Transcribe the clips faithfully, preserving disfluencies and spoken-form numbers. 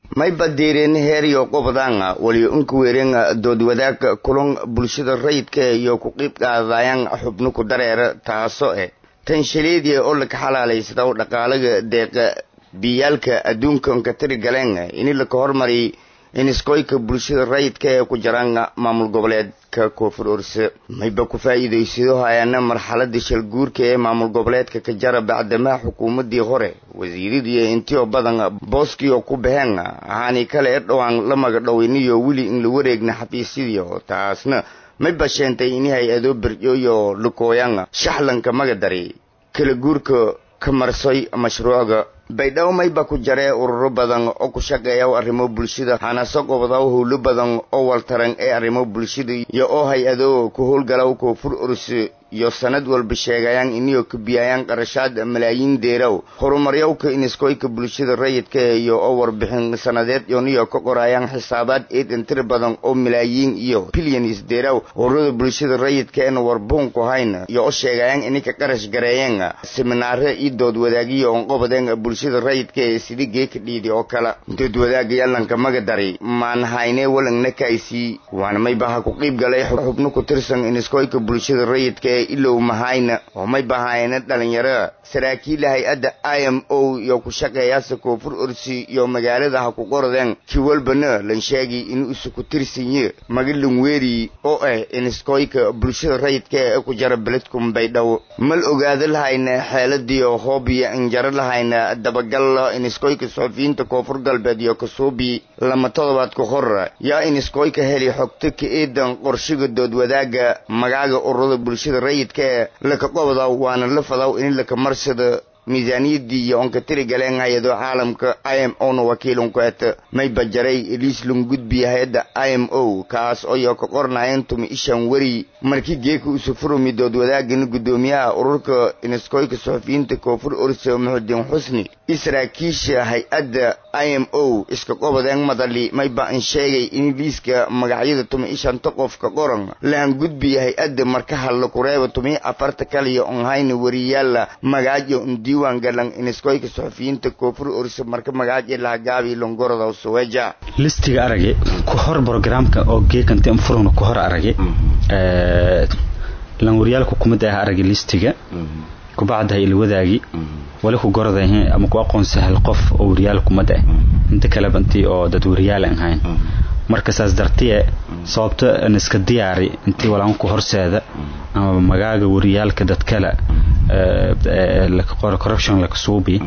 may badeereen heer iyo qobdaan wali unku weereen dood wadaag kulan bulshada rayidka iyo ku qeyb qaadayaan xubno ku dareera taaso eh tan shaleedii oo la ka xalaaleysada dhaqaalaha deeqa biyalka adduunka ka tiri galeen in la ka hormari in iskoyka bulshada rayidka ee ku jiraan maamul goboleedka koonfur orse mayba ku faa'iideysido hayana marxaladda shil guurka ee maamul goboleedka ka jara bacdama xukuumadii hore wasiiradii intii badan booskii oo ku baxeen ahaani kale dhawaan la magadhaweyniyo wili in la wareegna xafiisyadii taasna mayba sheentay in hay-ado birjooyo lukooyan shaxlanka magadari kala guurka ka marsay mashruuca baydhaw mayba ku jaree ururo badan oo ku shaqeeya arrimo bulshada hana soo qobada howlo badan oo waltaran ee arrimo bulshada iyo oo hay-ado ku howlgalaw koonfur orse iyo sanad walba sheegayaan inay ku biyayaan qarashaad malaayiin deerow horumaryowka in iskoyka bulshada rayidka iyo oo warbixin sanadeed iyo ka qorayaan xisaabaad eed intir badan oo malaayiin iyo billions deerow ururada bulshada rayidka ee warbun ku hayna iyo oo sheegayaan inay ka qarash gareeyeen seminaare iyo dood wadaagiyo oo qobadeen bulshada rayidka ee sidii geeka dhiidi oo kala dood wadaagayalanka magadari maan hayne walangna kaisi waan may baha ku qeyb galay xubno ku tirsan in iskoyka bulshada rayidka ilo mahayna oo may bahayna dhalinyaro saraakiil hay'adda I M O iyo ku shaqeeyaasha koonfur orsi iyo magaalada ha ku qoradeen ki walbana lan sheegi in uu ku tirsan yahay magaalada weeri oo ah in iskoyka bulshada rayidka ee ku jara beledkum baydhaw mal ogaada lahayna xaaladii oo hoobiya in jar lahayna dabagal in iskoyka suufiinta koonfur galbeed iyo kasoobi lama todobaad ku hor yaa in iskoyka heli xogta ka eedan qorshiga dood wadaaga magaaga ururada bulshada rayidka la ka qobada waana la fadaw in la ka marsada miisaaniyadii iyo onka tiri galeen hay'ado caalamka I M O no wakiilun ku at may bajaray ilis lung gudbi hay'ada I M O kaas oo iyo ka qornaayeen tumi ishan wari markii geeku u sufurmi dood wadaagina gudoomiyaha ururka inaskoyka suufiinta koonfur orse Muxuddin Xusni israakiisha hay'ada I M O iska qobadeen madali may baan sheegay in liiska magacyada tumi ishan qof ka qoran laan gudbi hay'ada marka hal ku reebo tumi afarta kaliya on hayna wariyaal magacyo diiwaan galan in iskoyka suufiinta koonfur orse marka magacyo la gaabi longorada Suwaja listiga arage ku hor programka oo geekanta furno ku hor arage ee lan wariyalku kumada arage listiga ku baad hay wadaagi wala ku goradayeen ama ku aqoon sahal qof oo wariyal kumada inta kala banti oo dad wariyal ahayn marka saas dartiye sababta in iska diyaari intii walaan ku horseeda ama magaaga wariyalka dad kala ee la corruption la kasuubi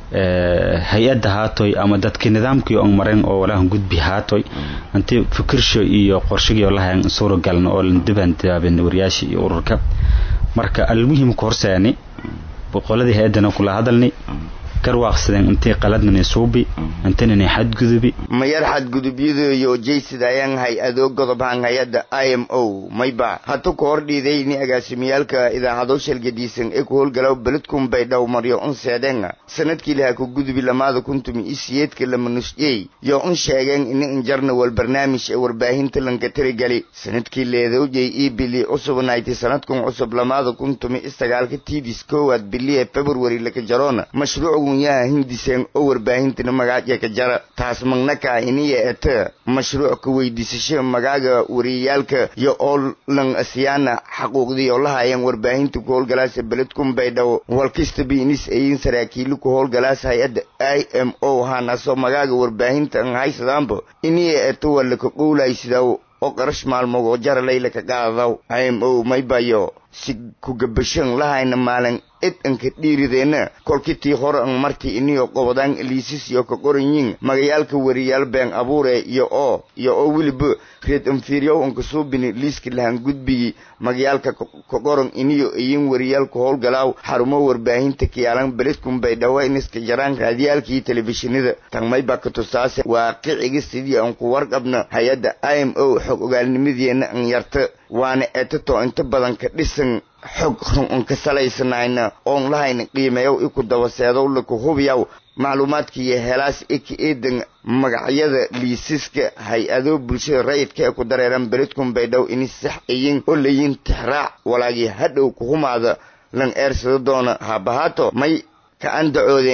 ee hay'adda haatoy ama dadka nidaamkii oo mareen oo walaah gudbi haatoy intii fikirsho iyo qorshiga lahayn suuro galno oo diban diabin wariyaashi iyo ururka marka almuhim ku horseeni boqoladii hay'adana kula hadalni karwaaqsadeen intii qaladna suubi intana xad gudubi ma yar xad gudubiyada iyo jeesidayaan hay'ado godobahan hay'ada I M O mayba hatu koor dhiiday in agaasimiyalka idaacado shalgadiisan ee ku howlgalaw beledkum baydhaw mariyo on seedeen sanadkii la ku gudubi lamaada kuntum isiyeedka lama nusjay iyo on sheegeen in injarna wal barnaamij ee warbaahinta lanka tirigali sanadkii leedo jay e bili cusub ninety sanadkun cusub lamaada kuntum istagaalka T V skowaad bili February la ka jarona mashruuc yaa hindiseen oo warbaahinta magacyo ka jara taas magnaka iniye eta mashruuc ku weydiisasho magaaga wariyalka iyo oo lan asiyana xaquuqdii oo lahaayeen warbaahinta ku howlgalaasha beledkum baydhaw walkista biinis ay saraakiil ku howlgalaasha hay'ada I M O hana soo magaaga warbaahinta an haysadaanba iniye eta wala ku qowlaysidaa oo qarash maalmo oo jar leeyla ka qaadaw I M O may bayo si ku gabashan lahayna maalin id anka dhiirideena kolkitii hore an markii iniyo qobadaan liisis iyo ka qoranyiin magayaalka wariyal been abuure iyo oo iyo oo wiliba reed inferior on ka soo bini liiska lahan gudbigi magayaalka ka qoran iniyo ayin wariyal ku howlgalaaw xarumo warbaahinta kiyaalan beledkum baydhaw in iska jaraan raadiyalkii telefishinada tan may ba ka tusaase waaqiciga sidii aan ku warqabna hay'ada I M O xog ogaalnimadeena an yarta waana eeto inta badan ka dhisan xog run ka salaysanaayna oo lahayn qiimeeyo iku dabaseedo la ku hubiyo macluumaadkii helaas eedan magacyada liisiska hay'ado bulshada rayidka ku dareeran beledkum baydhaw in sax ayin oo leeyin tixraac walaagi hadhow ku humaada lan eersado doona habahato may ka andacoodeen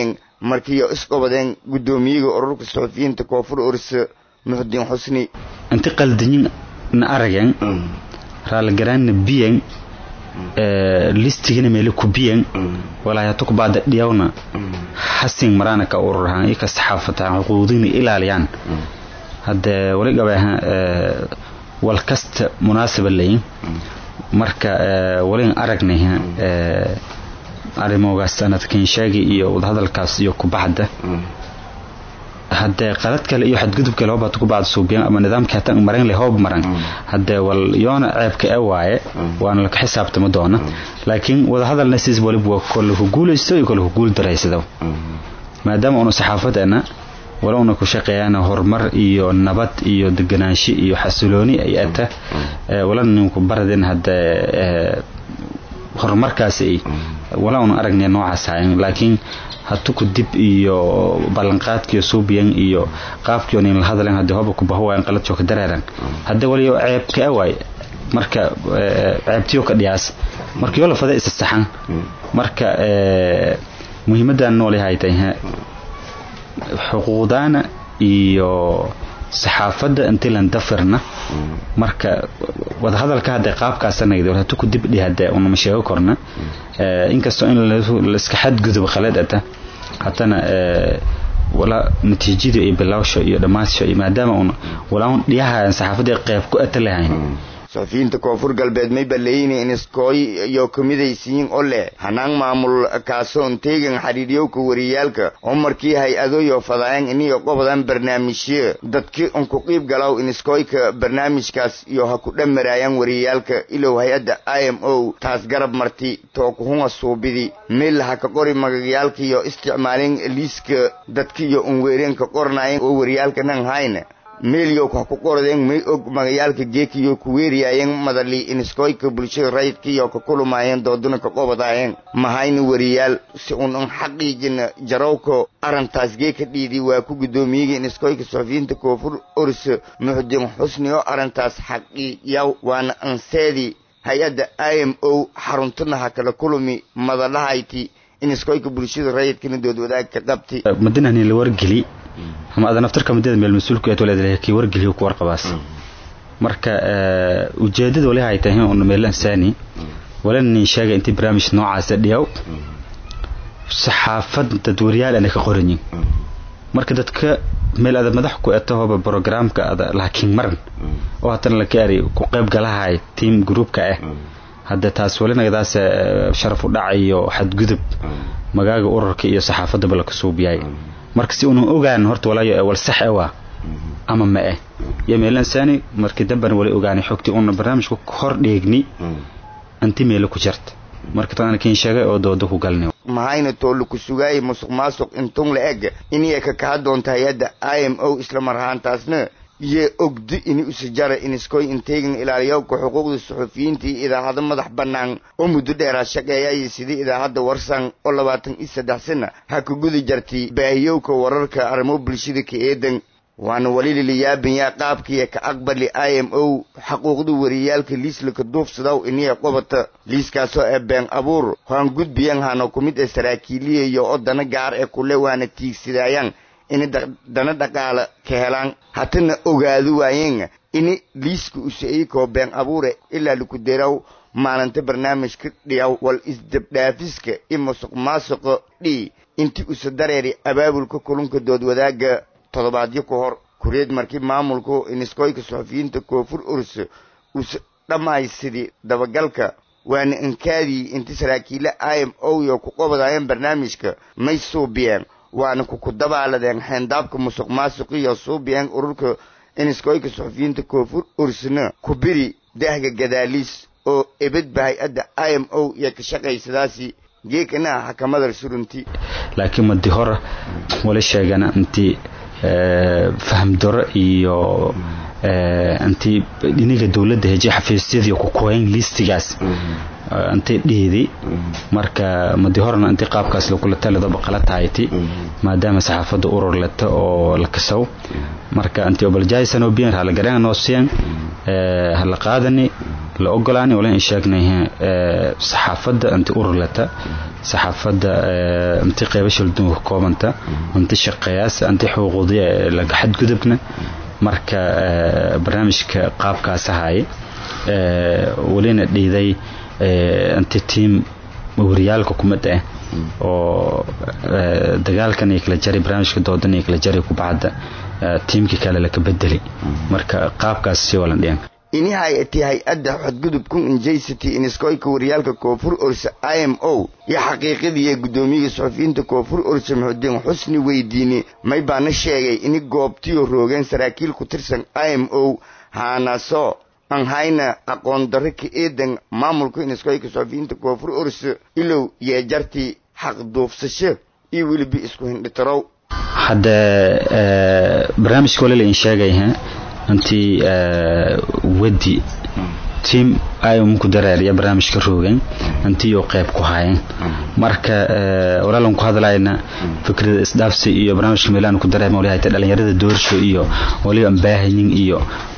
markii isqobadeen gudoomiyaha ururka suxufiyiinta koonfur ursa muxudiin xusni inta qaldanyin na aragan raal garan biyan listigina meel ku biyan walaa ku baad dhiyawna hasin marana ka ururahan iyo ka saxaafada xuquuqdina ilaaliyaan hada wali gabaha wal kasta munaasaba leeyin marka wali aragnay arimogaas sanadkan sheegi iyo hadalkaas iyo ku baxda hada qalad kale iyo xadgudub kale oo baad ku baad suubiyan ama nidaamka tan maran leh hoob maran hada wal yoona ceebka ee waaye waana la xisaabtamo doona laakiin wada hadalna sis waliba waa kullu guulaysto iyo kullu guul dareysado maadaama uu saxaafadana wala uu ku shaqeeyana horumar iyo nabad iyo deganaansho iyo xasilooni ay ata wala ninku baradin hada horumarkaasi wala uu aragnay noocaas ah laakiin hatu ku dib iyo balanqaadkiyo suubiyan iyo qaabkiyo in la hadalin hada hoob ku bahwaan qalad joog dareeran hada wali ceebka way marka ceebtiyo ka dhiyaas marka yoo la faday is saxan marka muhiimadan nool yahay tahay xuquuqdana iyo saxaafada inta la dafirna marka wada hadalka hada qaabkaas anagdo hatu ku dib dhihada oo ma sheego korna inkastoo in la iska xad gudub qaladata hatana wala natiijada ay bilawsho iyo dhamaasho maadaama uu wala uu dhiyaha saxaafada qayb ku atalahayn suxufiyiinta koonfur galbeed may baleeyeen in iskooy iyo kamidaysiin oo leh hanaan maamul kaasoon teegan xariiriyowka wariyaalka oo markii hay-ado iyo fadayaan inay qobadaan barnaamijyo dadkii on ku qiib galaw in iskooyka barnaamijkaas iyo ha ku dhamarayaan wariyaalka ilow hay-adda I M O taas garab marti tookuhunga suubidi meel ha ka qori magayaalka iyo isticmaalin liiska dadkii iyo un weereenka qornaayeen oo wariyaalka nan hayna meelyo ku qoradeen may og magayaalka geekiyo ku weeriyayeen madali in iskooyka bulshada rayidkiyo ka kulumayeen dooduna ka qobadaayeen mahayna wariyaal si uun xaqiijin jarowko arantaas geeka dhiidi waa ku gudoomiyaha in iskooyka suxufiyiinta koonfur ursa muxudiin xusni oo arantaas xaqiijiyaw waana anseedi hay-adda I M O xaruntuna ha kala kulumi madalahayti in iskooyka bulshada rayidkina dood wadaag ka qabti madinani la wargeli ama adan aftarka midada meel mas'uulku ee walaalaha ki wargeliyo ku warqabaas marka ujeedadu wali ay tahay oo meel insani wala nin sheegay intii barnaamij noocaas dhiyaw saxaafad dadwariyaal ana ka qoranyin marka dadka meel aad madax ku eetahooba programka ada laakiin maran oo hatan la kaari ku qayb galahay team groupka ah hadda taas wali nagadaas sharaf u dhacayo xadgudub magaaga ururka iyo saxaafadda bal ka suubiyay marka si uu ogaan horta walaayo wal sax ah ama ma ah ya meel insani markii damban wali ogaanay xogti uu barnaamijku hor dheegni anti meel ku jirta marka tan keen sheegay oo doodo ku galnay mahayna toolu ku sugay musuq maasuq intuu la eg inay ka ka doonto hay'adda I M O isla marhaantaasna ye ogdi in usajara in iskooy inteegan ilaaliyo ku xuquuqda suxufiyiinta idaacada madax banaan oo muddo dheer shaqeeyay sidii idaacada warsan oo labaatan iyo saddex sano ha ku gudi jartay baahiyowka wararka arrimo bulshada ka eedan waana wali liyaabin ya qaabkii ka aqbali I M O xuquuqda wariyaalka liislaka duufsadaw inay qobata liiskaas oo been abuur han gudbiyaan hano kumid ee saraakiiliye iyo odana gaar ee kule waana tiigsidayaan in dana dhaqaale ka helaan hatana ogaadu waayeen in liisku u sii ko been abuure ila lagu deeraw maalinta barnaamijka dhiyaw wal isdabdaafiska ima suq maasuq dhii intii u sadareeri abaabulka kulunka dood wadaaga todobaadyo ka hor kureed markii maamulku in iskooyka suxufiyiinta koonfur ursa u dhamaysidii dabagalka waana inkaadii intii saraakiile I M O iyo ku qobadaayeen barnaamijka may suubiyeen waana ku dabaaladeen xeendabka musuq maasuq iyo suubiyeen ururka in iskooyka suxufiyiinta koonfur ursna ku biri dahga gadaaliis oo ebed hay'adda I M O iyo ka shaqeysadaasi geekana xakamada surunti laakiin madi hore wala sheegana intii faham daro iyo anti diniga dawladda heji xafiisyadii ku kooyin listigaas anti dhiidi marka madi horna anti qaabkaas la kula talada baqalataayti maadaama saxaafada urur lata oo la kasaw marka anti obaljaysan oo biin hal garaan noo seen hal qaadani la ogolaani wala in sheegnay saxaafada anti urur lata saxaafadda intii qaybasho dun koobanta intii shaqeeyaas intii xuquuqdiya laga xadgudubna marka barnaamijka qaabkaas ahaay walina dhiiday intii team wariyaalka kumada oo dagaalkan ay kala jaray barnaamijka doodan ay kala jaray ku bacda teamki kale la ka bedeli marka qaabkaas si wala dhiyaan ini hay'ati hay'adda xadgudubku injaysati iniskoyka wariyaalka koonfur orsa I M O ya xaqiiqadii gudoomiyaha saxafiyiinta koonfur orsa Maxuudin Xusni weydiini may baana sheegay in goobtiyo roogeen saraakiil ku tirsan I M O haanaso aan hayna aqoon darro ka eedan maamulka iniskoyka saxafiyiinta koonfur orsa ilow yeejarti xaq duufsasho iyo waliba isku hindhitaro hadda barnaamijka wala la sheegay ha anti wadi team ay umku dareeriya barnaamijka roogeen anti oo qayb ku haayeen marka walaaloon ku hadlayna fikrada isdaafsi iyo barnaamijka Milan ku dareemay walahay dhalinyarada doorsho iyo waliba baahayin iyo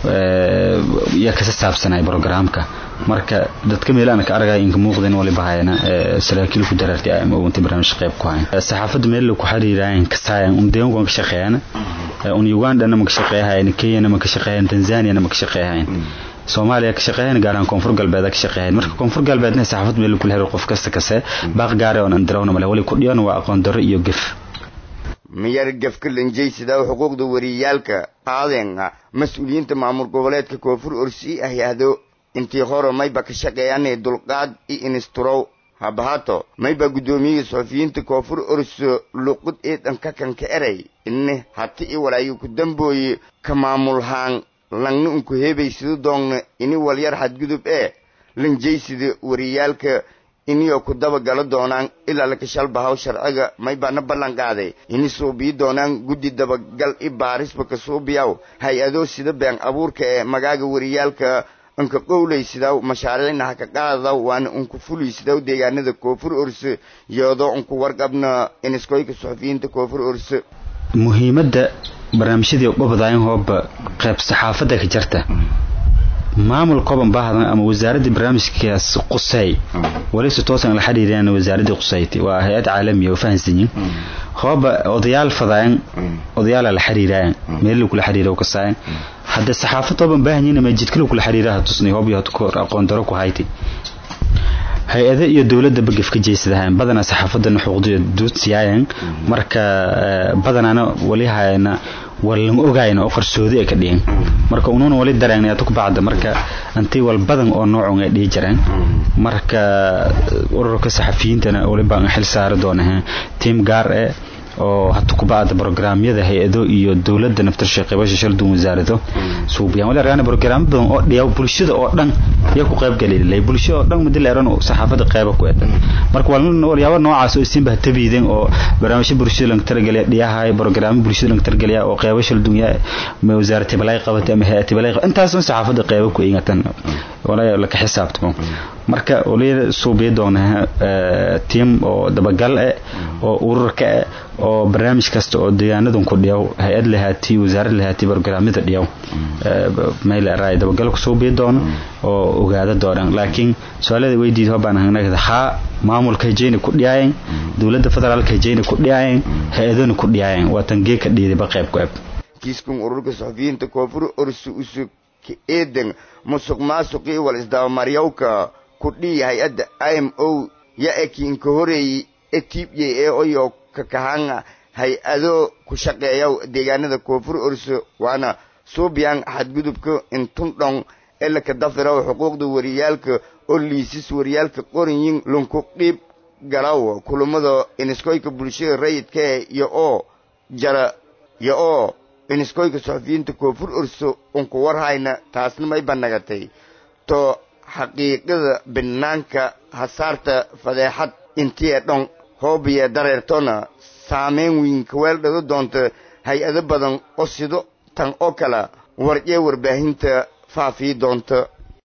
ya ka saabsanay programka marka dadka Milan ka aragay in muuqdeen waliba hayna saraakiil ku dareertay ay ma inta barnaamijka qayb ku haayeen saxaafadda meel ku xiriirayeen ka saayeen umdeen ku shaqeeyana un Uganda na ma ka shaqeeyeen Kenya ma ka shaqeeyeen Tanzania na ma ka shaqeeyeen Soomaaliya ka shaqeeyeen gaaraan koonfur galbeed ka shaqeeyeen marka koonfur galbeedna saxaafad meel ku leeyahay qof kasta kase baaq gaar ah oo andarawna mala wali ku dhiyaan waa aqoon darro iyo gaf miyar gafka lanjeysida xuquuqda wariyaalka qaadeena mas'uuliyiinta maamul goboleedka koonfur orsi ahyaado intii hore may ba ka shaqeeyaan dulqaad iyo inistro habahato may ba gudoomiyaha saxafiyiinta koonfur orsi luqad ee dhanka kan ka eray in hati walaayo ku dambooyi ka maamulhaan langna unku heebaysido doonna ini walyar xadgudub ee lanjeysida wariyaalka iniyo ku daba gala doonaan ilaa la ka shalbahaw sharciga may baana ballan qaaday ini suubiyi doonaan guddi dabagal i baarisba ka suubiyaw hay-ado sida been abuurka ee magaaga wariyaalka anka qowlaysidaw mashaariicna ha ka qaadaw waana unku fulaysidaw deegaanada koonfur orse iyadoo unku warqabna iniskoyka saxafiyiinta koonfur orse muhiimadda barnaamijyadii ubadayeen hooba qayb saxaafadda ka jirta maamul qoban baahan ama wasaaradda barnaamijkaas qusay waliba toosan la xiriireen wasaaradda qusayti waa hay'ad caalami oo fahansiin hooba odayaal fadaan odayaal la xiriireen meel ku la xiriiro ka saay hadda saxaafadda qoban baahan ma jidkii ku la xiriiraha tusnay hoob iyo aqoon daro ku hayti hay-ada iyo dawladda bagaf ka jeesadahan badana saxaafadana xuquuqdooda duudsiyaan marka badanaana wali hayna walan ogaayna oo qarsoodi ay ka dhigeen marka unuuna wali dareenay ku bacda marka antii wal badan oo nooc ay dhigi jireen marka ururka saxafiyiintana wali baan xil saar doonaa team gaar ah oo hata ku bacda barnaamijyada hay-ado iyo dawladda naftarshay qaybasho shal duun wasaarado suubiyaan wala raana barnaamij badan oo dhiyaw bulshada oo dhan ya ku qayb galay bulshada oo dhan mid leeran oo saxaafada qayb ku ah marka walna waliyaabo noocaas oo isin bah tabiideen oo barnaamijyo bulshada laga targalay dhiyahay barnaamij bulshada laga targalay oo qaybasho dunya ma wasaaradda balay qabatay ama hay'ad balay intaas oo saxaafada qayb ku ingatan wala la ka xisaabtamo marka waliya suubiyo doonaa team oo dabagal ah oo ururka oo barnaamij kasta oo deegaanadan ku dhiyaw hay'ad lahaati wasaarad lahaati barnaamijyada dhiyaw meel raay dabagal ku soo biidoon oo ogaada doonaan laakiin su'aalada weydiid hobaan hanaagada ha maamulka jeena ku dhiyayeen dawladda federaalka jeena ku dhiyayeen hay'adana ku dhiyayeen waa tangeey ka dhiiday ba qayb qayb kiiskun ururka saxafiyiinta koonfur orsu usug eedan musuq maasuqi wal isdaamariyowka ku dhiyay hay'adda I M O ya ekin ka horeeyay etibye ee oyo ka kahanga hay-ado ku shaqeeya deegaanada koonfur orso waana suubiyaan xadgudubka intun dhon ila ka dafira xuquuqda wariyaalka oo liisis wariyaalka qorinyin lunku qib galaw kulamada iniskoyka bulshada rayidka iyo oo jara iyo oo iniskoyka saxafiyiinta koonfur orso unku warhayna taasna may banagatay to xaqiiqada banaanka hasaarta fadeexad intii dhon hoobiya dareertona saameyn weyn ka weeldhado doonta hay-ado badan oo sido tan oo kala warjee warbaahinta faafi doonta